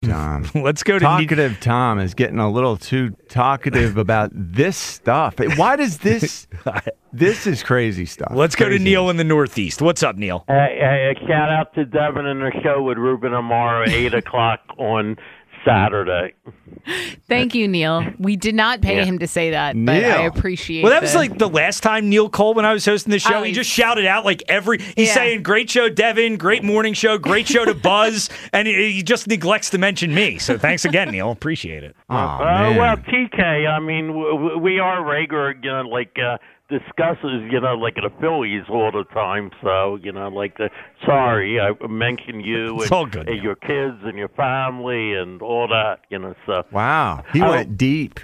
Tom. Let's go to Talkative Tom is getting a little too talkative about this stuff. Why does this? This is crazy stuff. Let's go to Neil in the Northeast. What's up, Neil? Shout out to Devin and the show with Ruben Amaro, 8 o'clock on Saturday. Thank you, Neil. We did not pay him to say that, but Neil. I appreciate it. Well, that was like the last time Neil Cole, when I was hosting the show, Oh, he just shouted out like he's saying, great show, Devin, great morning show, great show to Buzz, and he just neglects to mention me. So thanks again, Neil. Appreciate it. Well, TK, I mean, we are regular, discusses, like the Phillies all the time. So, sorry, I mentioned you It's and, all good, and your kids and your family and all that, so. Wow, he went deep.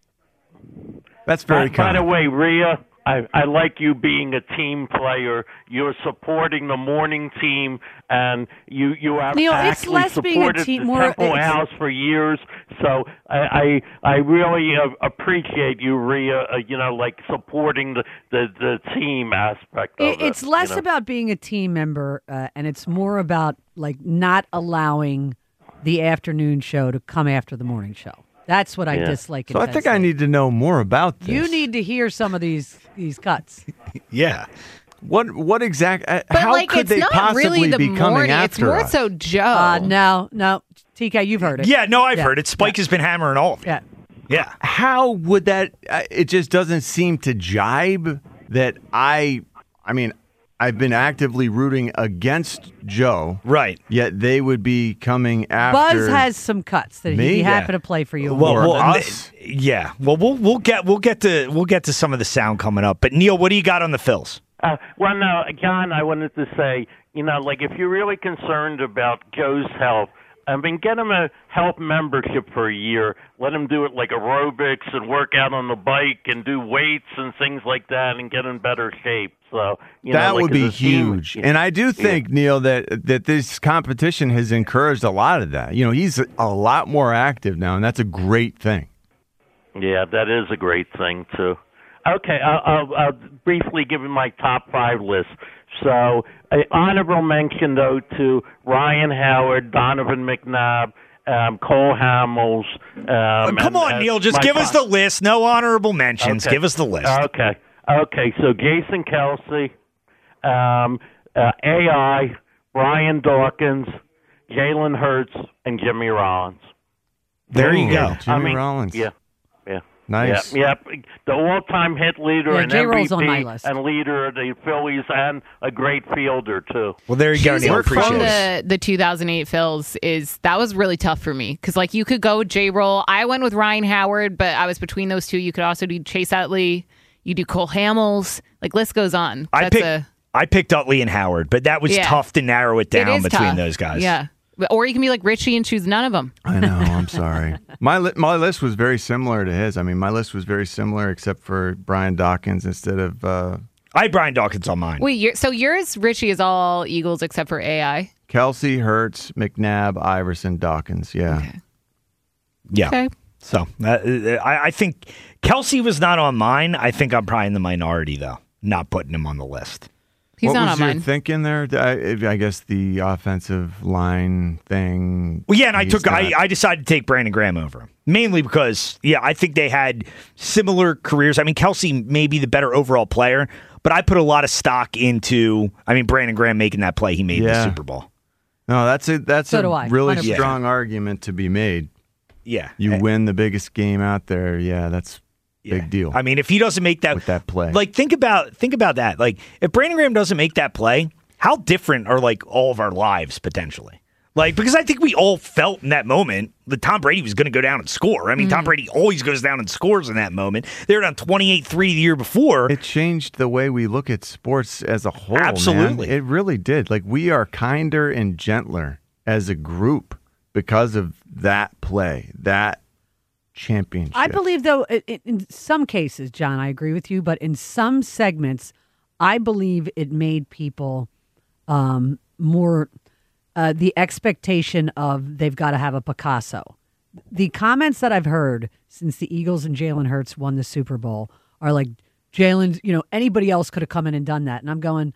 That's very By kind. the way, Rhea, I like you being a team player. You're supporting the morning team, and you have Neil, it's actually less being a supported team, the more Temple House for years. So I really appreciate you, Rhea. Supporting the team aspect of it. It's less about being a team member, and it's more about not allowing the afternoon show to come after the morning show. That's what I dislike. So I think I need to know more about this. You need to hear some of these cuts. Yeah. What exact? But how could it's they not possibly really the be coming morning. It's after more us? so Joe. No, TK, you've heard it. Yeah, no, I've heard it. Spike has been hammering all of it. Yeah. Yeah. How would that? It just doesn't seem to jibe. That I mean, I've been actively rooting against Joe, right? Yet they would be coming after. Buzz has some cuts that he'd be happy to play for you. Yeah. Well, we'll get to some of the sound coming up. But Neil, what do you got on the Phils? Well, no, John, I wanted to say, if you're really concerned about Joe's health, get him a health membership for a year. Let him do it like aerobics and work out on the bike and do weights and things like that and get in better shape. So that would be huge. And I do think, Neil, that this competition has encouraged a lot of that. He's a lot more active now, and that's a great thing. Yeah, that is a great thing, too. Okay, I'll briefly give you my top 5 list. So, honorable mention, though, to Ryan Howard, Donovan McNabb, Cole Hamels. Come on, Neil, just give us the list. No honorable mentions. Okay. Give us the list. Okay, so Jason Kelsey, AI, Brian Dawkins, Jalen Hurts, and Jimmy Rollins. There you go. Jimmy Rollins. Yeah. Nice. Yep. The all-time hit leader and J-Roll's on my MVP list. and leader of the Phillies and a great fielder, too. Well, there you go, Neil. From the 2008 Phils that was really tough for me because you could go J-Roll. I went with Ryan Howard, but I was between those two. You could also do Chase Utley. You do Cole Hamels. List goes on. I picked Utley and Howard, but that was tough to narrow it down between those guys. Yeah. Or you can be like Richie and choose none of them. I know. I'm sorry. My list was very similar to his. I mean, my list was very similar except for Brian Dawkins instead of. I had Brian Dawkins on mine. Wait, so yours, Richie, is all Eagles except for AI? Kelsey, Hurts, McNabb, Iverson, Dawkins. Yeah. Okay. Yeah. Okay. So I think Kelsey was not on mine. I think I'm probably in the minority, though, not putting him on the list. He's what not was on your mine. thinking there? I guess the offensive line thing. Well, yeah, and I decided to take Brandon Graham over him. Mainly because, I think they had similar careers. I mean, Kelsey may be the better overall player, but I put a lot of stock into, Brandon Graham making that play he made in the Super Bowl. No, that's a really 100%. strong argument to be made. Yeah. You win the biggest game out there. Yeah, that's big deal. I mean, if he doesn't make that, with that play, think about that. If Brandon Graham doesn't make that play, how different are all of our lives potentially? Because I think we all felt in that moment that Tom Brady was going to go down and score. I mean, Tom Brady always goes down and scores in that moment. They were down 28-3 the year before. It changed the way we look at sports as a whole. Absolutely. Man. It really did. We are kinder and gentler as a group because of that play, that championship. I believe, though, in some cases, John, I agree with you, but in some segments, I believe it made people more the expectation of they've got to have a Picasso. The comments that I've heard since the Eagles and Jalen Hurts won the Super Bowl are like, Jalen, anybody else could have come in and done that. And I'm going,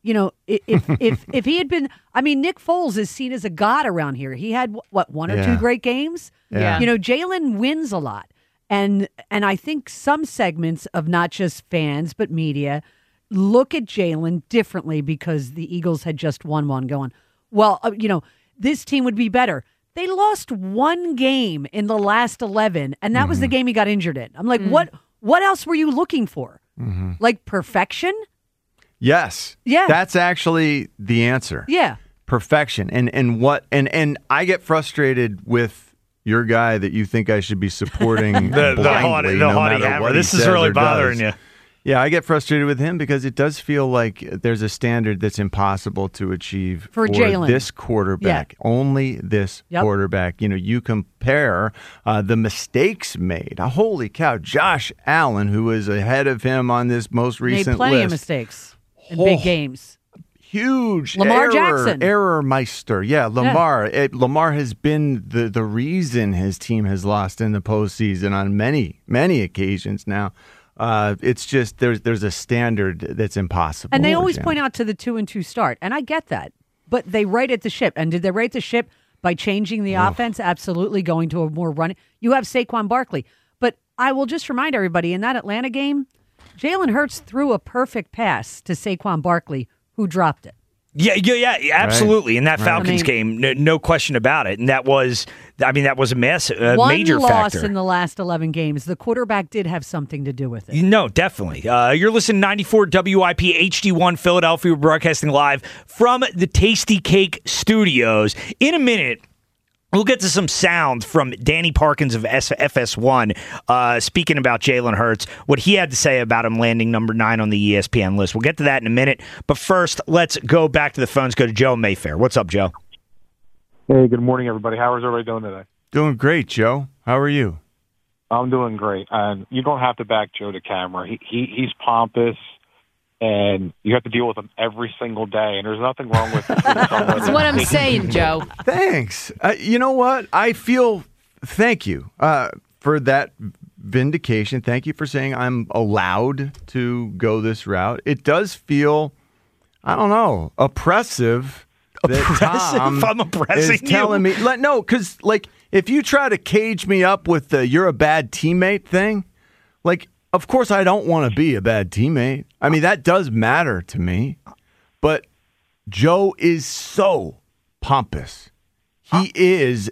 if he had been, Nick Foles is seen as a god around here. He had one or two great games. Yeah. Jalen wins a lot, and I think some segments of not just fans but media look at Jalen differently because the Eagles had just won one. Going, well, this team would be better. They lost one game in the last 11, and that was the game he got injured in. I'm like, what else were you looking for? Like perfection? Yes. Yeah. That's actually the answer. Yeah. Perfection. And I get frustrated with your guy that you think I should be supporting the blindly, haughty no matter hammer. what This he is says really or bothering does. you. Yeah, I get frustrated with him because it does feel like there's a standard that's impossible to achieve for Jalen. This quarterback. Yeah. Only this quarterback. You compare the mistakes made. Holy cow, Josh Allen, who is ahead of him on this most recent made plenty list. of mistakes in big games. Huge Lamar Jackson. Error meister. Yeah, Lamar. Lamar has been the reason his team has lost in the postseason on many, many occasions now. It's just there's a standard that's impossible. And they always point out to the 2-2 start, and I get that. But they righted the ship. And did they right the ship by changing the offense? Absolutely, going to a more running. You have Saquon Barkley. But I will just remind everybody, in that Atlanta game, Jalen Hurts threw a perfect pass to Saquon Barkley, who dropped it. Yeah, absolutely. In that Falcons game, no question about it. And that was a major One loss factor. in the last 11 games. The quarterback did have something to do with it. No, definitely. You're listening to 94 WIP HD1 Philadelphia. We're broadcasting live from the Tasty Cake Studios. In a minute, we'll get to some sound from Danny Parkins of FS1 speaking about Jalen Hurts, what he had to say about him landing number 9 on the ESPN list. We'll get to that in a minute. But first, let's go back to the phones. Go to Joe Mayfair. What's up, Joe? Hey, good morning, everybody. How is everybody doing today? Doing great, Joe. How are you? I'm doing great. And you don't have to back Joe to camera. He's pompous, and you have to deal with him every single day. And there's nothing wrong with That's what I'm saying, Joe. Thanks. You know what? Thank you for that vindication. Thank you for saying I'm allowed to go this route. It does feel, I don't know, oppressive. Oppressive? Tom I'm oppressing is telling me. No, because, if you try to cage me up with the you're a bad teammate thing, of course I don't want to be a bad teammate. That does matter to me. But Joe is so pompous. He is,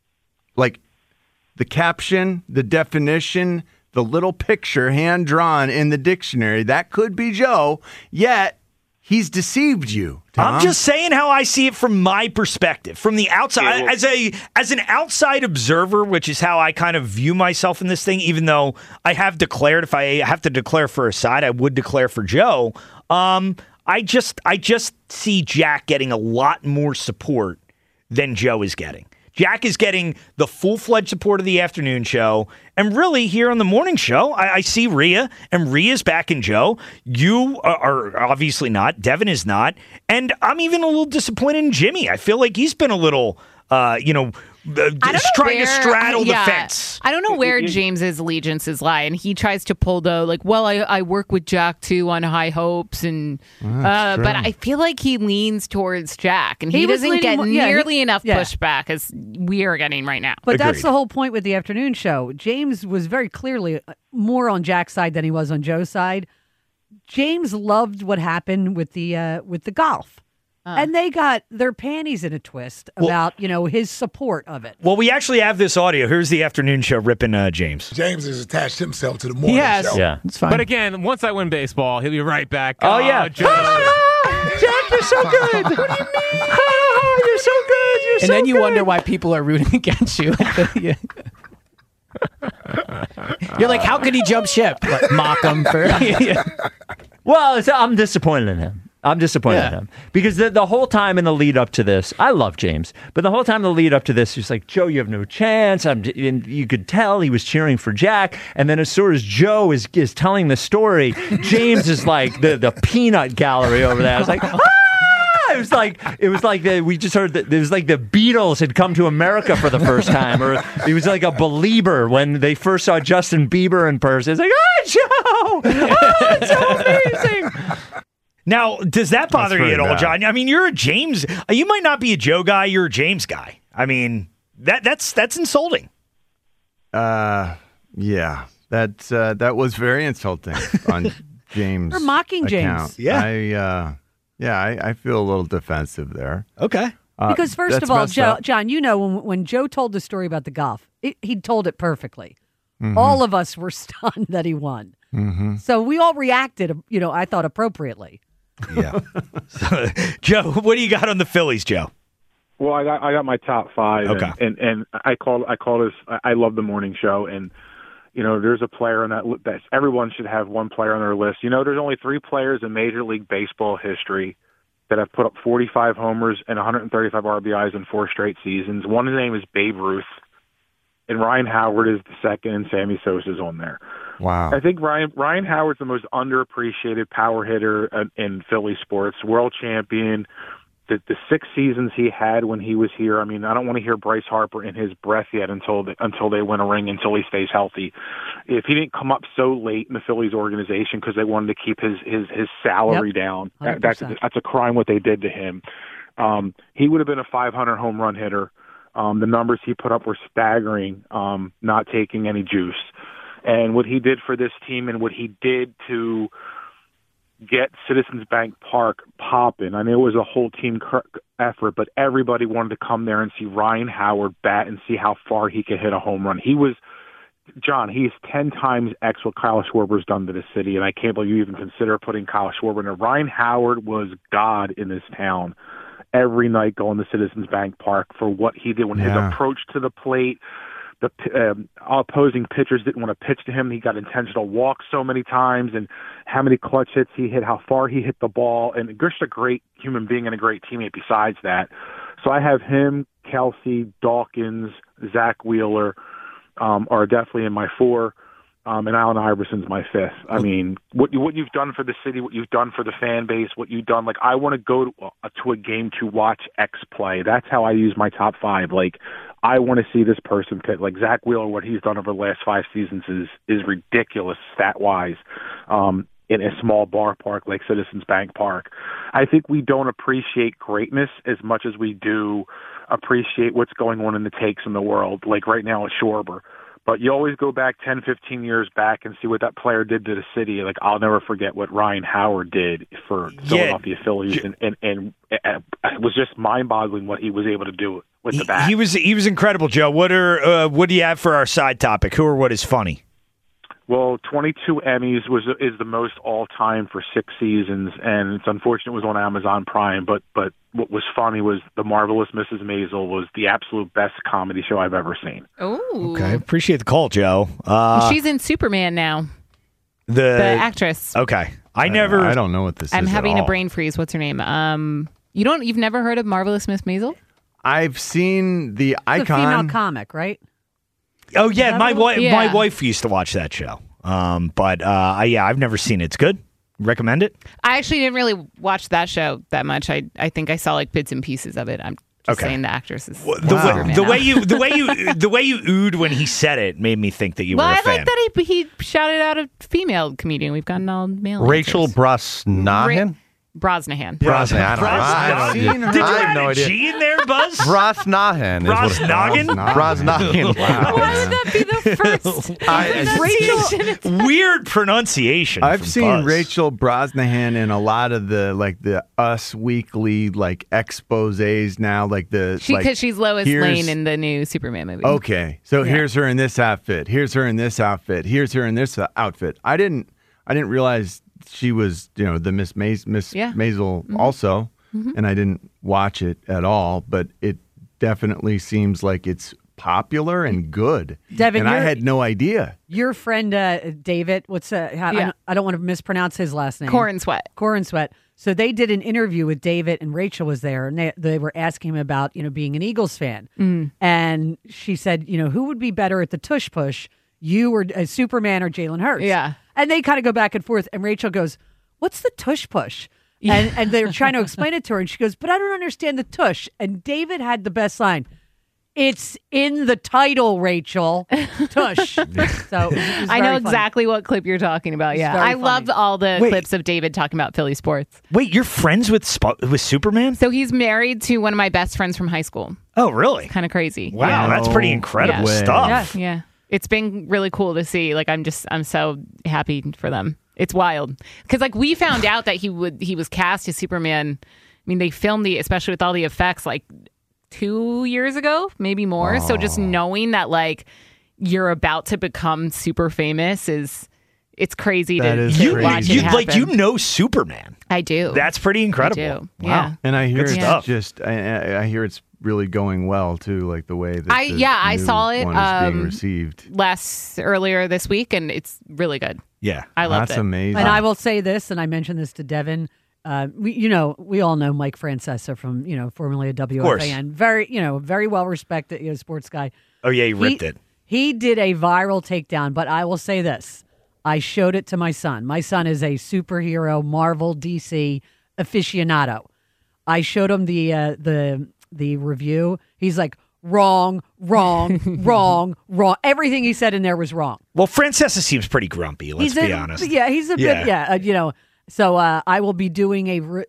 the caption, the definition, the little picture hand-drawn in the dictionary, that could be Joe, yet he's deceived you, Tom. I'm just saying how I see it from my perspective, from the outside, as an outside observer, which is how I kind of view myself in this thing. Even though I have declared, if I have to declare for a side, I would declare for Joe. I just see Jack getting a lot more support than Joe is getting. Jack is getting the full-fledged support of the afternoon show. And really, here on the morning show, I see Rhea, and Rhea's backing Joe. You are obviously not. Devin is not. And I'm even a little disappointed in Jimmy. I feel like he's been a little, trying to straddle the fence. I don't know where James's allegiances lie, and he tries to pull I work with Jack too on High Hopes, and but I feel like he leans towards Jack, and he doesn't get nearly enough pushback as we are getting right now. But that's the whole point with the afternoon show. James was very clearly more on Jack's side than he was on Joe's side. James loved what happened with the golf. And they got their panties in a twist about, his support of it. Well, we actually have this audio. Here's the afternoon show ripping James. James has attached himself to the morning show. Yeah, it's fine. But again, once I win baseball, he'll be right back. Oh, yeah. Joe. Jack, you're so good. What do you mean? You're so good. And then you wonder why people are rooting against you. You're like, how could he jump ship? Mock him for... Well, I'm disappointed in him. In him. Because the whole time in the lead up to this, I love James, but the whole time in the lead up to this, he's like, Joe, you have no chance. And you could tell he was cheering for Jack. And then as soon as Joe is telling the story, James is like the peanut gallery over there. I was like, It was like we just heard that it was like the Beatles had come to America for the first time, or he was like a believer when they first saw Justin Bieber in person. It's like, Joe! Oh, it's so amazing! Now, does that bother you at all, John? I mean, you're a James. You might not be a Joe guy. You're a James guy. I mean, that's insulting. Yeah, that was very insulting on James. Or mocking account. James. Yeah. I feel a little defensive there. Okay. Because first of all, John, you know, when Joe told the story about the golf, he told it perfectly. Mm-hmm. All of us were stunned that he won. Mm-hmm. So we all reacted, I thought appropriately. Yeah. So, Joe, what do you got on the Phillies, Joe? Well, I got my top 5, okay. and I call this. I love the morning show, and there's a player on that everyone should have one player on their list. There's only 3 players in Major League Baseball history that have put up 45 homers and 135 RBIs in 4 straight seasons. One, his name is Babe Ruth, and Ryan Howard is the second, and Sammy Sosa's on there. Wow. I think Ryan Howard's the most underappreciated power hitter in Philly sports, world champion. The 6 seasons he had when he was here, I mean, I don't want to hear Bryce Harper in his breath yet until they win a ring, until he stays healthy. If he didn't come up so late in the Phillies organization because they wanted to keep his salary down, that's a crime what they did to him. He would have been a 500 home run hitter. The numbers he put up were staggering, not taking any juice. And what he did for this team and what he did to get Citizens Bank Park popping. I mean, it was a whole team effort, but everybody wanted to come there and see Ryan Howard bat and see how far he could hit a home run. He's 10 times X what Kyle Schwarber's done to the city, and I can't believe you even consider putting Kyle Schwarber in there. Ryan Howard was God in this town every night going to Citizens Bank Park for what he did when his approach to the plate. The opposing pitchers didn't want to pitch to him. He got intentional walks so many times, and how many clutch hits he hit, how far he hit the ball, and just a great human being and a great teammate besides that. So I have him, Kelsey, Dawkins, Zach Wheeler are definitely in my 4, and Allen Iverson's my 5th. I mean, what you've done for the city, what you've done for the fan base, what you've done. Like, I want to go to a game to watch X play. That's how I use my top 5. Like, I want to see this person pitch. Like Zach Wheeler, what he's done over the last 5 seasons is ridiculous stat-wise in a small ballpark like Citizens Bank Park. I think we don't appreciate greatness as much as we do appreciate what's going on in the takes in the world, like right now at Schwarber. But you always go back 10, 15 years back and see what that player did to the city. Like, I'll never forget what Ryan Howard did for Philadelphia Phillies, and it was just mind-boggling what he was able to do with the bat. He was incredible, Joe. What do you have for our side topic? Who or what is funny? Well, 22 Emmys is the most all-time for 6 seasons, and it's unfortunate it was on Amazon Prime, but what was funny was The Marvelous Mrs. Maisel was the absolute best comedy show I've ever seen. Oh, okay. Appreciate the call, Joe. She's in Superman now. The actress. Okay. I don't know what this is. I'm having a brain freeze. What's her name? You've never heard of Marvelous Miss Maisel? I've seen the icon. It's a female comic, right? Oh yeah, my wife used to watch that show. But I've never seen it. It's good. Recommend it? I actually didn't really watch that show that much. I think I saw like bits and pieces of it. I'm just saying the actress is the way you oohed when he said it made me think that you were a fan. Well, I like that he shouted out a female comedian. We've gotten all male. Rachel Brosnahan. Brosnahan. I Did you add a G in there, Buzz? Brosnahan. Brosnahan? Brosnahan. Wow. Why would that be the first weird pronunciation. I've seen Buzz. Rachel Brosnahan in a lot of the Us Weekly exposés now, because she's Lois Lane in the new Superman movie. Okay, so here's her in this outfit. Here's her in this outfit. Here's her in this outfit. I didn't realize she was, the Miss Maisel also, and I didn't watch it at all, but it definitely seems like it's popular and good. Devin, and I had no idea. Your friend David, I don't want to mispronounce his last name. Corin Sweat. So they did an interview with David, and Rachel was there, and they were asking him about being an Eagles fan, and she said, who would be better at the tush push, you or Superman or Jalen Hurts? Yeah. And they kind of go back and forth. And Rachel goes, what's the tush push? Yeah. And they're trying to explain it to her. And she goes, but I don't understand the tush. And David had the best line. It's in the title, Rachel. Tush. So it was I know very funny. exactly what clip you're talking about. It's Yeah, very I funny. loved all the Wait. clips of David talking about Philly sports. Wait, you're friends with Superman? So he's married to one of my best friends from high school. Oh, really? Kind of crazy. Wow, Yeah. that's pretty incredible way. stuff. Yeah. It's been really cool to see. Like, I'm so happy for them. It's wild. Because, like, we found out that he was cast as Superman. I mean, they filmed especially with all the effects, like 2 years ago, maybe more. So just knowing that, like, you're about to become super famous it's crazy That to is to crazy. watch it You happen. know Superman. I do. That's pretty incredible. I do. Wow. Yeah. And I hear Good it's stuff. just, I hear it's really going well too, like the way that I new saw it, one is being received. earlier this week, and it's really good. Yeah. I loved That's it. amazing. And I will say this, and I mentioned this to Devin. We all know Mike Francesa from, formerly a WFAN. Very well respected, sports guy. Oh, yeah, he ripped it. He did a viral takedown, but I will say this. I showed it to my son. My son is a superhero, Marvel, DC aficionado. I showed him the review. He's like, wrong. Everything he said in there was wrong. Well, Francesa seems pretty grumpy, let's be honest. Yeah, he's a bit, So I will be doing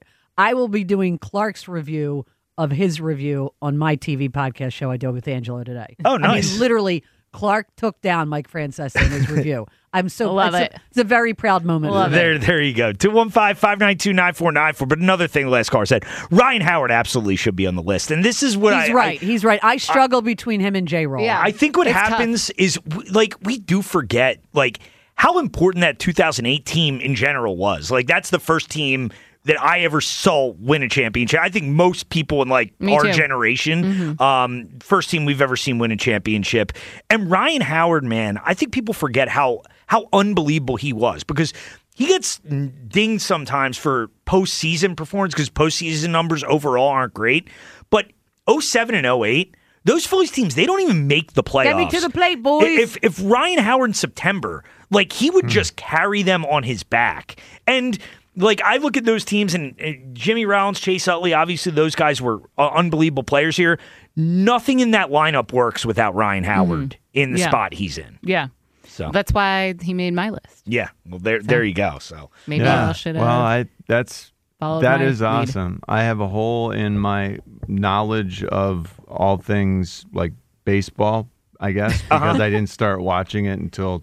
Clark's review of his review on my TV podcast show I did with Angelo today. Oh, nice. I mean, literally, Clark took down Mike Francesa in his review. I'm so Love it. It's a very proud moment. Love it. There you go. 215-592-9494. But another thing last caller said, Ryan Howard absolutely should be on the list. And this is what He's right. I struggle between him and J-Roll. Yeah. I think what It's happens is, like, we do forget, like, how important that 2008 team in general was. Like, that's the first team that I ever saw win a championship. I think most people in, like, Me our too. generation, first team we've ever seen win a championship. And Ryan Howard, man, I think people forget how unbelievable he was, because he gets dinged sometimes for postseason performance because postseason numbers overall aren't great. But 07 and 08, those Phillies teams, they don't even make the playoffs. Get me to the plate, boys. If Ryan Howard in September, like, he would just carry them on his back. And, like, I look at those teams, and Jimmy Rollins, Chase Utley, obviously those guys were unbelievable players here. Nothing in that lineup works without Ryan Howard in the Yeah. spot he's in. Yeah. So That's why he made my list. yeah, well, there you go. So Maybe I should have followed that my is lead. awesome. I have a hole in my knowledge of all things like baseball, I guess, because I didn't start watching it until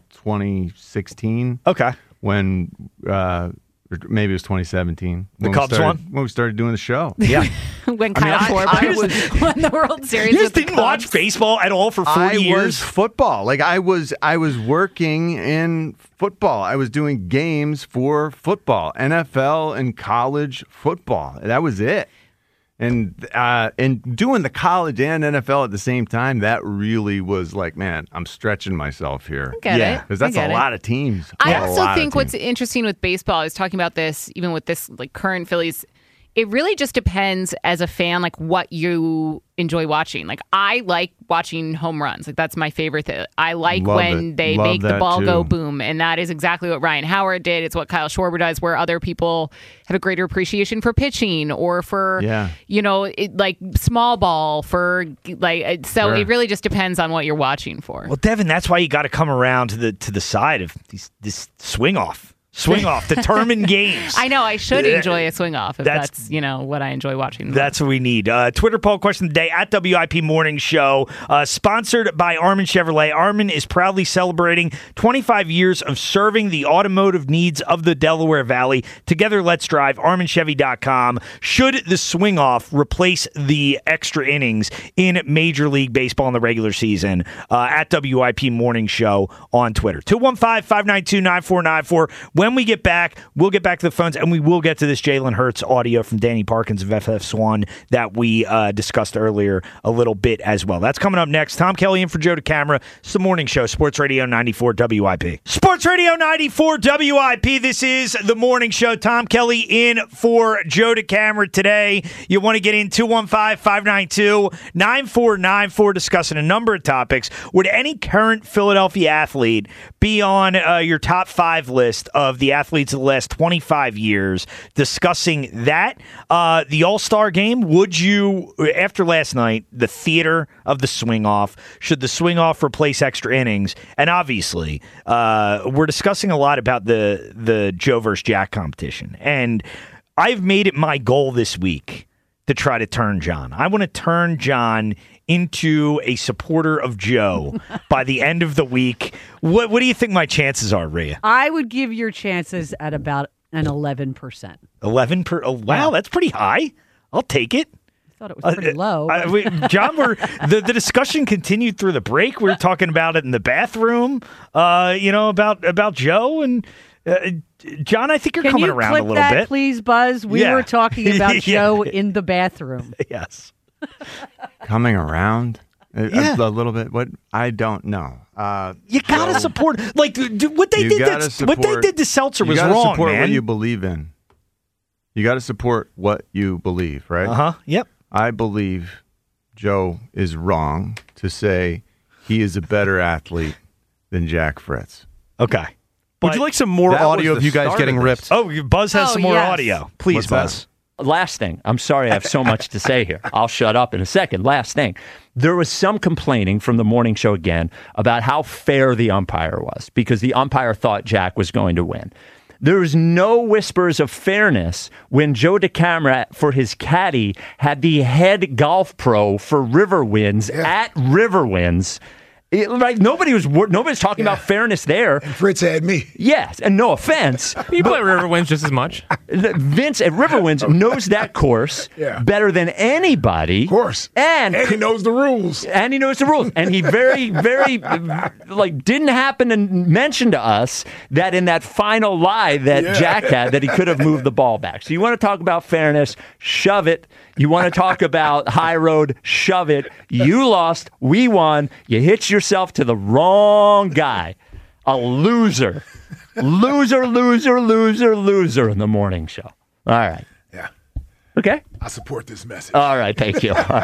2016 okay. when or maybe it was 2017. The when Cubs we started, won? when we started doing the show. Yeah, When Kyle Schwarber won the World Series. you with just the didn't watch Cubs. baseball at all for 40 I years. was football. Like I was working in football. I was doing games for football, NFL and college football. That was it. And doing the college and NFL at the same time, that really was like, man, I'm stretching myself here. Get Yeah, it. Because that's I get a it. lot of teams. I A also lot of think what's teams. interesting with baseball, I was talking about this even with this like current Phillies, it really just depends as a fan like what you enjoy watching. Like I like watching home runs. Like that's my favorite thing. I like Love when it. they Love make the that, ball go too. boom, and that is exactly what Ryan Howard did. It's what Kyle Schwarber does, where other people have a greater appreciation for pitching or for Yeah. like small ball for like. So Sure. it really just depends on what you're watching for. Well, Devin, that's why you got to come around to the side of this swing off, determined games. I know I should enjoy a swing off if That's- that's what I enjoy watching. That's what we need. Twitter poll question of the day at WIP Morning Show, sponsored by Armin Chevrolet. Armin is proudly celebrating 25 years of serving the automotive needs of the Delaware Valley. Together, let's drive. ArminChevy.com. Should the swing off replace the extra innings in Major League Baseball in the regular season? At WIP Morning Show on Twitter. 215-592-9494. When we get back, we'll get back to the phones, and we will get to this Jalen Hurts audio from Danny Parkins of FF Swan that we discussed earlier a little bit as well. That's coming up next. Tom Kelly in for Joe DeCamara. It's the Morning Show, Sports Radio 94 WIP. Sports Radio 94 WIP. This is the Morning Show. Tom Kelly in for Joe DeCamara today. You want to get in 215-592-9494, discussing a number of topics. Would any current Philadelphia athlete be on your top 5 list of of the athletes of the last 25 years, discussing that. The All-Star game, would you, after last night, the theater of the swing-off, should the swing-off replace extra innings? And obviously, we're discussing a lot about the Joe versus Jack competition. And I've made it my goal this week to try to turn John. I want to turn John into a supporter of Joe by the end of the week. What do you think my chances are, Rhea? I would give your chances at about an 11%. 11%? Oh, wow, that's pretty high. I'll take it. I thought it was pretty low. John, the discussion continued through the break. We were talking about it in the bathroom, about Joe. And John, I think you're coming around a little bit. Can you clip that, please, Buzz? We were talking about Joe in the bathroom. Yes. Coming around a little bit. What? I don't know. You gotta support. Like what they did. What they did to Seltzer was wrong, man. You gotta support what you believe in. You got to support what you believe, right? Yep. I believe Joe is wrong to say he is a better athlete than Jack Fritz. Okay. Would you like some more audio of you guys getting ripped? Oh, Buzz has some more audio. Please, Buzz. Last thing. I'm sorry I have so much to say here. I'll shut up in a second. Last thing. There was some complaining from the morning show again about how fair the umpire was because the umpire thought Jack was going to win. There was no whispers of fairness when Joe DeCamara, for his caddy, had the head golf pro for Riverwinds at Riverwinds. Nobody's talking about fairness there. And Fritz had me. Yes, and no offense. You play Riverwinds just as much. Vince at Riverwinds knows that course better than anybody. Of course. And he knows the rules. And he knows the rules. And he very, very, didn't happen to mention to us that in that final lie that Jack had, that he could have moved the ball back. So you want to talk about fairness, shove it. You want to talk about high road, shove it. You lost, we won. You hitched yourself to the wrong guy. A loser. Loser in the morning show. All right. Yeah. Okay. I support this message. All right. Thank you. All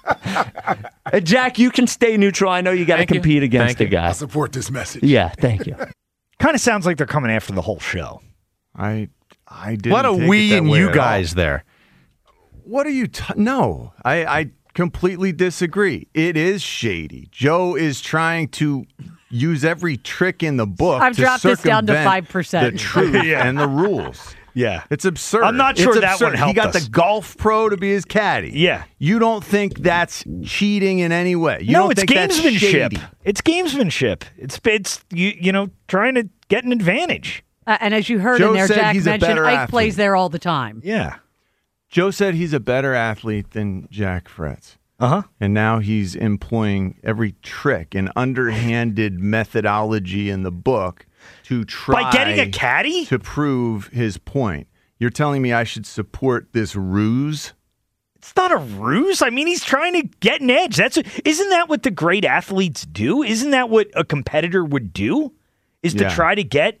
right. Jack, you can stay neutral. I know you got to compete against the guy. I support this message. Yeah. Thank you. Kind of sounds like they're coming after the whole show. I didn't. What a we and you guys there. What are you? No, I completely disagree. It is shady. Joe is trying to use every trick in the book. I've dropped this down to 5%. The truth and the rules. Yeah, it's absurd. I'm not sure that one helped. He got the golf pro to be his caddy. Yeah, you don't think that's cheating in any way? You no, don't it's think gamesmanship. That's shady? It's gamesmanship. It's you trying to get an advantage. And as you heard Joe in there, said Jack he's a mentioned better Ike athlete. plays there all the time. Yeah. Joe said he's a better athlete than Jack Fritz. And now he's employing every trick and underhanded methodology in the book to try by getting a caddy to prove his point. You're telling me I should support this ruse? It's not a ruse. I mean, he's trying to get an edge. Isn't that what the great athletes do? Isn't that what a competitor would do? Is to try to get,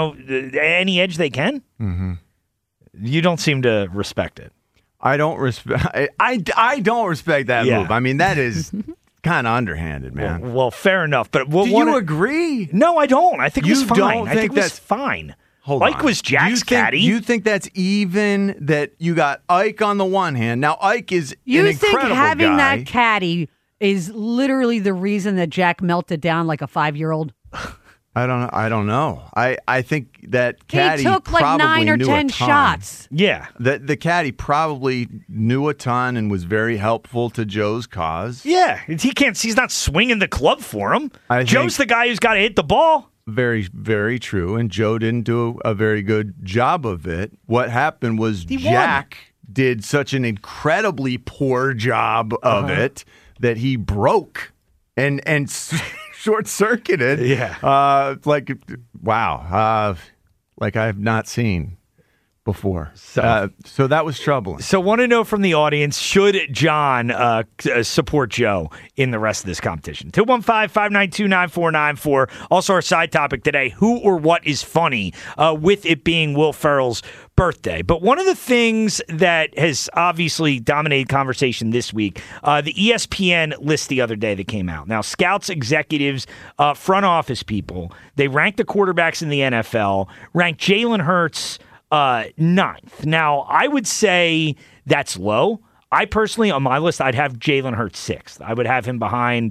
any edge they can? Mm-hmm. You don't seem to respect it. I don't respect. I don't respect that move. I mean, that is kind of underhanded, man. Well, fair enough. But do you agree? No, I don't. I think it was fine. Don't I think that's it was fine. Hold Ike on. was Jack's caddy. You think that's even that you got Ike on the one hand? Now Ike is an incredible guy. You think having that caddy is literally the reason that Jack melted down like a 5-year-old? I don't know. I think that caddy he took like probably 9 or knew 10 a ton. shots. Yeah. The caddy probably knew a ton and was very helpful to Joe's cause. Yeah. He's not swinging the club for him. Joe's the guy who's got to hit the ball. Very, very true. And Joe didn't do a very good job of it. What happened was Jack did such an incredibly poor job of it that he broke and short-circuited. Yeah. Like I have not seen before. So that was troubling. So want to know from the audience, should John support Joe in the rest of this competition? 215-592-9494. Also our side topic today, who or what is funny, with it being Will Ferrell's birthday. But one of the things that has obviously dominated conversation this week, the ESPN list the other day that came out. Now, scouts, executives, front office people, they ranked the quarterbacks in the NFL, ranked Jalen Hurts 9th. Now, I would say that's low. I personally, on my list, I'd have Jalen Hurts 6th. I would have him behind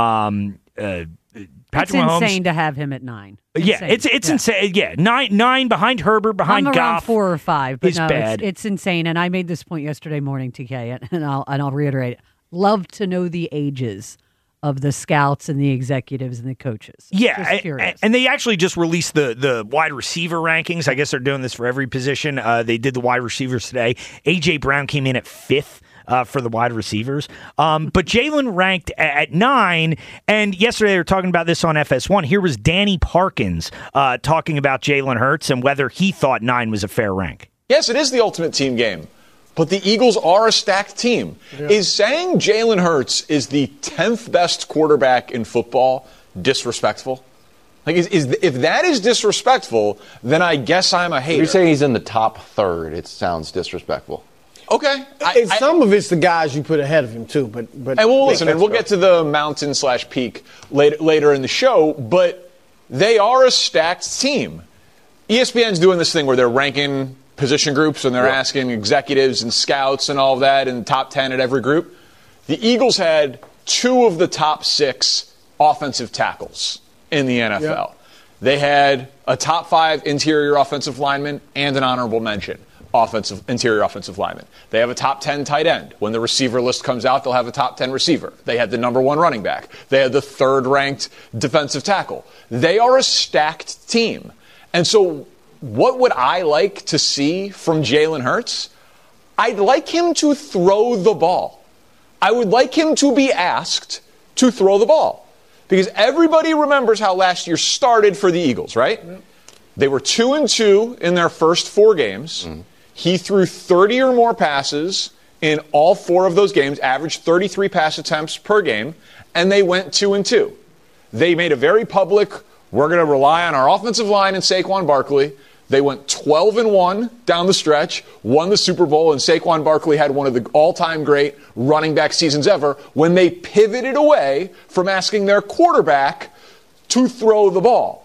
Patrick Mahomes. It's insane to have him at 9. Yeah, it's insane. Yeah, nine behind Herbert, behind I'm Goff. around 4 or 5, but is no, bad. It's insane. And I made this point yesterday morning, TK, and I'll reiterate it. Love to know the ages of the scouts and the executives and the coaches. Yeah, Just curious. and they actually just released the wide receiver rankings. I guess they're doing this for every position. They did the wide receivers today. A.J. Brown came in at 5th. For the wide receivers. But Jalen ranked at 9, and yesterday they were talking about this on FS1. Here was Danny Parkins talking about Jalen Hurts and whether he thought 9 was a fair rank. Yes, it is the ultimate team game, but the Eagles are a stacked team. Yeah. Is saying Jalen Hurts is the 10th best quarterback in football disrespectful? Like, if that is disrespectful, then I guess I'm a hater. You're saying he's in the top third. It sounds disrespectful. Okay. Some of it's the guys you put ahead of him, too. But and we'll listen, and we'll get to the mountain/peak later in the show, but they are a stacked team. ESPN's doing this thing where they're ranking position groups, and they're asking executives and scouts and all of that, and top 10 at every group. The Eagles had 2 of the top 6 offensive tackles in the NFL. Yep. They had a top 5 interior offensive lineman and an honorable mention. Interior offensive lineman. They have a top 10 tight end. When the receiver list comes out, they'll have a top 10 receiver. They had the number 1 running back. They had the 3rd ranked defensive tackle. They are a stacked team. And so what would I like to see from Jalen Hurts? I'd like him to throw the ball. I would like him to be asked to throw the ball. Because everybody remembers how last year started for the Eagles, right? Yep. They were 2-2 in their first 4 games. Mm-hmm. He threw 30 or more passes in all 4 of those games, averaged 33 pass attempts per game, and they went 2-2. They made a very public, we're going to rely on our offensive line and Saquon Barkley. They went 12-1 down the stretch, won the Super Bowl, and Saquon Barkley had one of the all-time great running back seasons ever when they pivoted away from asking their quarterback to throw the ball.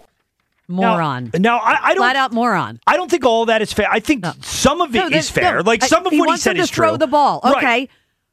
Moron. No, I don't. Flat out moron. I don't think all that is fair. I think some of it is fair. No, like some of what he said is true. He wants him to throw the ball. Okay. Right.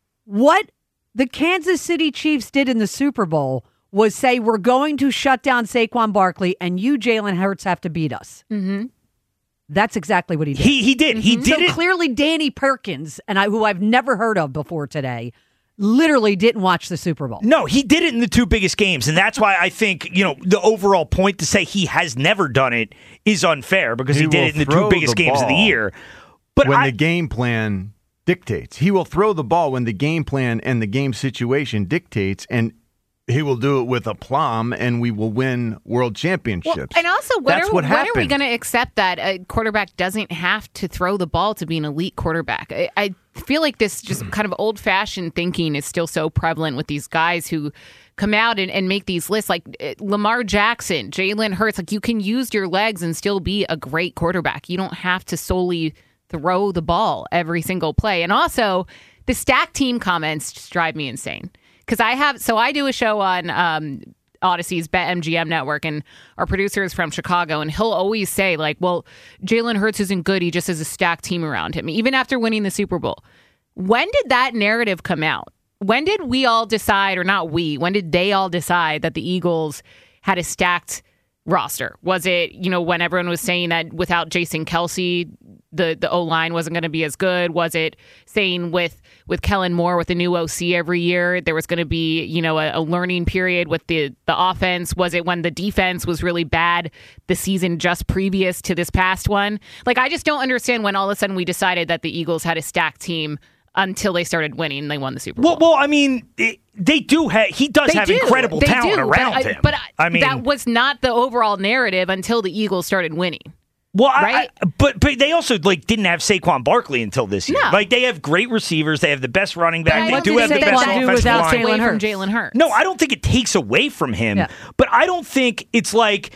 What the Kansas City Chiefs did in the Super Bowl was say, we're going to shut down Saquon Barkley and you, Jalen Hurts, have to beat us. Mm-hmm. That's exactly what he did. He did. Mm-hmm. He did it. Clearly Danny Perkins, who I've never heard of before today, literally didn't watch the Super Bowl. No, he did it in the 2 biggest games, and that's why I think, the overall point to say he has never done it is unfair because he did it in the 2 biggest games of the year. But when the game plan dictates, he will throw the ball when the game plan and the game situation dictates, and he will do it with aplomb, and we will win world championships. Well, and also, when are we going to accept that a quarterback doesn't have to throw the ball to be an elite quarterback? I feel like this just kind of old-fashioned thinking is still so prevalent with these guys who come out and make these lists, like Lamar Jackson, Jalen Hurts. Like, you can use your legs and still be a great quarterback. You don't have to solely throw the ball every single play. And also, the stack team comments just drive me insane. Because I do a show on Odyssey's BetMGM network, and our producer is from Chicago, and he'll always say, like, well, Jalen Hurts isn't good. He just has a stacked team around him, even after winning the Super Bowl. When did that narrative come out? When did we all decide, or not we, when did they all decide that the Eagles had a stacked roster? Was it, when everyone was saying that without Jason Kelce, the O-line wasn't going to be as good? Was it saying with Kellen Moore, with the new OC every year, there was going to be, a learning period with the offense? Was it when the defense was really bad the season just previous to this past one? Like, I just don't understand when all of a sudden we decided that the Eagles had a stacked team until they started winning and they won the Super Bowl. Well, I mean, they do have, he does have incredible talent around him. But I mean, that was not the overall narrative until the Eagles started winning. Well, right? But they also didn't have Saquon Barkley until this year. No. They have great receivers. They have the best running back. They do have the best offensive line. Jalen Hurts. No, I don't think it takes away from him. Yeah. But I don't think it's like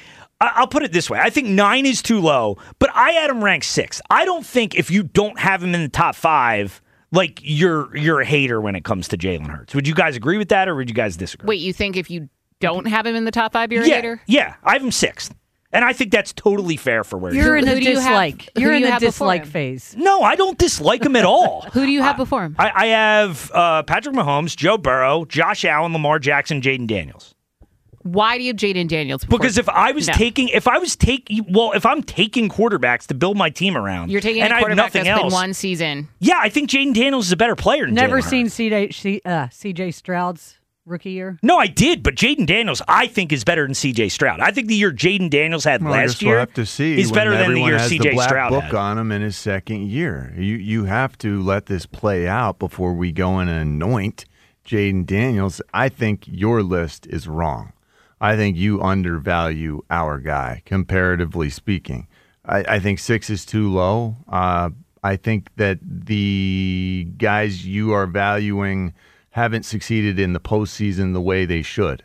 I'll put it this way. I think 9 is too low, but I had him ranked 6. I don't think if you don't have him in the top 5, like you're a hater when it comes to Jalen Hurts. Would you guys agree with that, or would you guys disagree? Wait, you think if you don't have him in the top 5, you're a hater? Yeah, I have him 6th. And I think that's totally fair for where you're in Who a do you dislike. have- You're who in do you a have before dislike him? phase. No, I don't dislike him at all. Who do you have before him? I have Patrick Mahomes, Joe Burrow, Josh Allen, Lamar Jackson, Jaden Daniels. Why do you have Jaden Daniels before? Because if I'm taking quarterbacks to build my team around, You're taking and a I have quarterback nothing that's been else, one season. Yeah, I think Jaden Daniels is a better player than Never Jalen seen Hurts. C.J. Stroud's rookie year? No, I did, but Jaden Daniels, I think, is better than C.J. Stroud. I think the year Jaden Daniels had I last guess year we'll have to see is when better than the everyone year has C.J. the black Stroud book had. on him in his second year. You have to let this play out before we go and anoint Jaden Daniels. I think your list is wrong. I think you undervalue our guy, comparatively speaking. I think 6 is too low. I think that the guys you are valuing haven't succeeded in the postseason the way they should,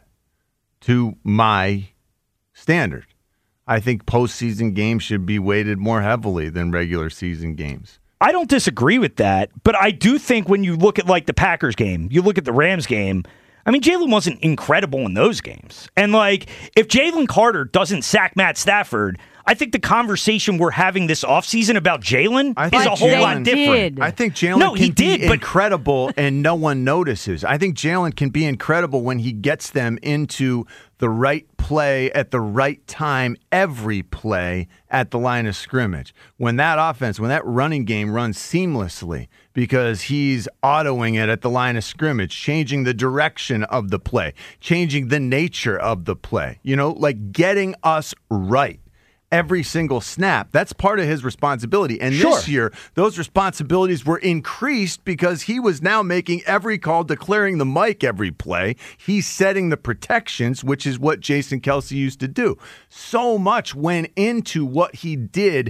to my standard. I think postseason games should be weighted more heavily than regular season games. I don't disagree with that, but I do think when you look at like the Packers game, you look at the Rams game, I mean, Jalen wasn't incredible in those games. And like, if Jalen Carter doesn't sack Matt Stafford, I think the conversation we're having this offseason about Jalen is a whole lot different. I think Jalen can be incredible and no one notices. I think Jalen can be incredible when he gets them into the right play at the right time, every play at the line of scrimmage. When that offense, when that running game runs seamlessly because he's autoing it at the line of scrimmage, changing the direction of the play, changing the nature of the play, like getting us right. Every single snap. That's part of his responsibility. And this year, those responsibilities were increased because he was now making every call, declaring the mic every play. He's setting the protections, which is what Jason Kelce used to do. So much went into what he did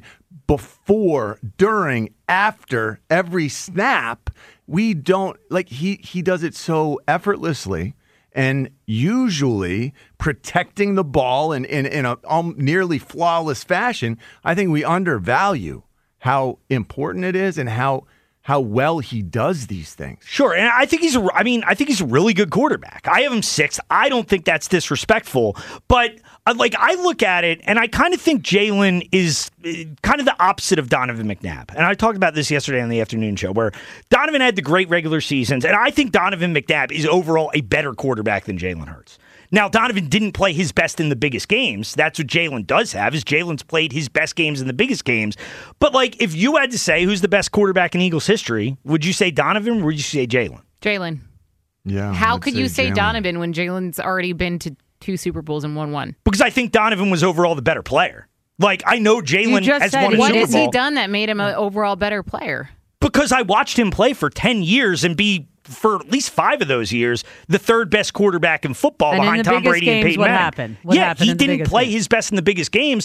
before, during, after every snap. We don't, he does it so effortlessly. And usually protecting the ball in a nearly flawless fashion, I think we undervalue how important it is and how well he does these things. Sure, and I think he's a really good quarterback. I have him 6th. I don't think that's disrespectful, but I look at it and I kind of think Jalen is kind of the opposite of Donovan McNabb. And I talked about this yesterday on the afternoon show where Donovan had the great regular seasons, and I think Donovan McNabb is overall a better quarterback than Jalen Hurts. Now, Donovan didn't play his best in the biggest games. That's what Jalen does have, is Jalen's played his best games in the biggest games. But, if you had to say who's the best quarterback in Eagles history, would you say Donovan or would you say Jalen? Jalen. Yeah. How could you say Donovan when Jalen's already been to 2 Super Bowls and won one? Because I think Donovan was overall the better player. I know Jalen has won a Super Bowl. What has he done that made him an overall better player? Because I watched him play for 10 years and be, for at least 5 of those years, the 3rd best quarterback in football behind Tom Brady and Peyton Manning. What happened he didn't play his best in the biggest games.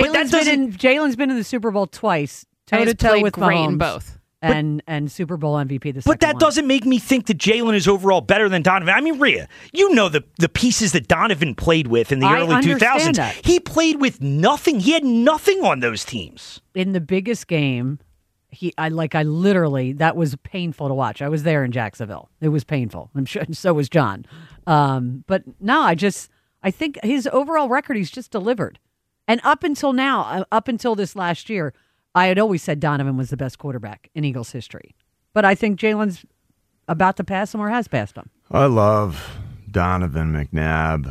Jalen's been in the Super Bowl twice, toe-to-toe with great Mahomes. in both. And Super Bowl MVP the second But that doesn't make me think that Jalen is overall better than Donovan. I mean, Rhea, you know the pieces that Donovan played with in the early 2000s. That. He played with nothing. He had nothing on those teams. In the biggest game, I literally, that was painful to watch. I was there in Jacksonville. It was painful. I'm sure, and so was John. But no, I think his overall record, he's just delivered. And up until now, up until this last year, I had always said Donovan was the best quarterback in Eagles history. But I think Jalen's about to pass him or has passed him. I love Donovan McNabb.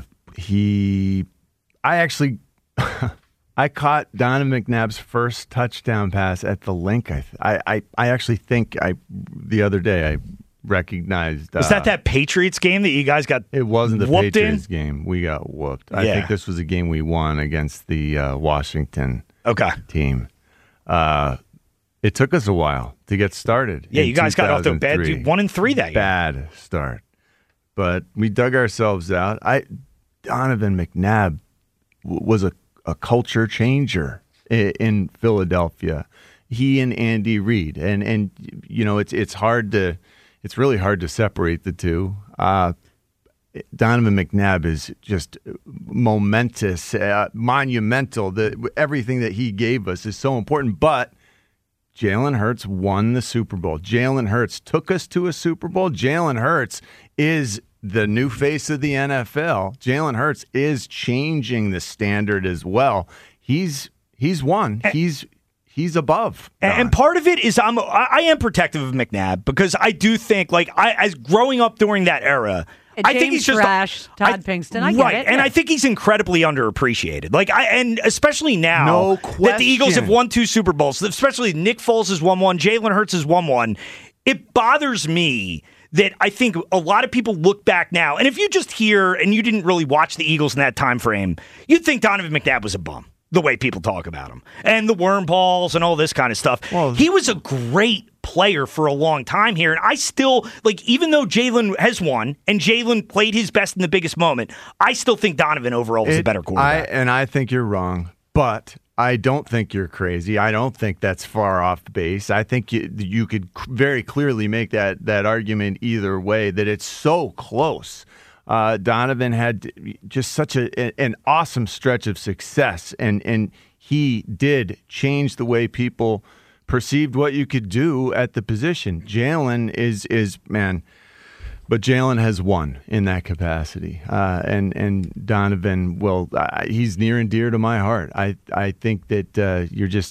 I caught Donovan McNabb's first touchdown pass at the Link. I actually think the other day I recognized. Was that Patriots game that you guys got? It wasn't the whooped Patriots in? game. We got whooped. I think this was a game we won against the Washington team. It took us a while to get started. Yeah, you guys got off to a bad 1-3 that year. Bad start, but we dug ourselves out. Donovan McNabb was a culture changer in Philadelphia. He and Andy Reid, and it's really hard to separate the two. Donovan McNabb is just momentous, monumental. Everything that he gave us is so important. But Jalen Hurts won the Super Bowl. Jalen Hurts took us to a Super Bowl. Jalen Hurts is the new face of the NFL. Jalen Hurts is changing the standard as well. He's won. He's above. And part of it is I am protective of McNabb because I do think, as growing up during that era, I think he's just Todd Pinkston. I get it. And I think he's incredibly underappreciated. And especially now no that the Eagles have won 2 Super Bowls, especially Nick Foles has won 1, Jalen Hurts has won 1. It bothers me that I think a lot of people look back now, and if you just hear and you didn't really watch the Eagles in that time frame, you'd think Donovan McNabb was a bum. The way people talk about him and the worm balls and all this kind of stuff. Well, he was a great player for a long time here. And I still, even though Jalen has won and Jalen played his best in the biggest moment, I still think Donovan overall was a better quarterback. I think you're wrong, but I don't think you're crazy. I don't think that's far off base. I think you could very clearly make that argument either way, that it's so close. Donovan had just such an awesome stretch of success, and he did change the way people perceived what you could do at the position. Jalen is man, but Jalen has won in that capacity, and Donovan he's near and dear to my heart. I think that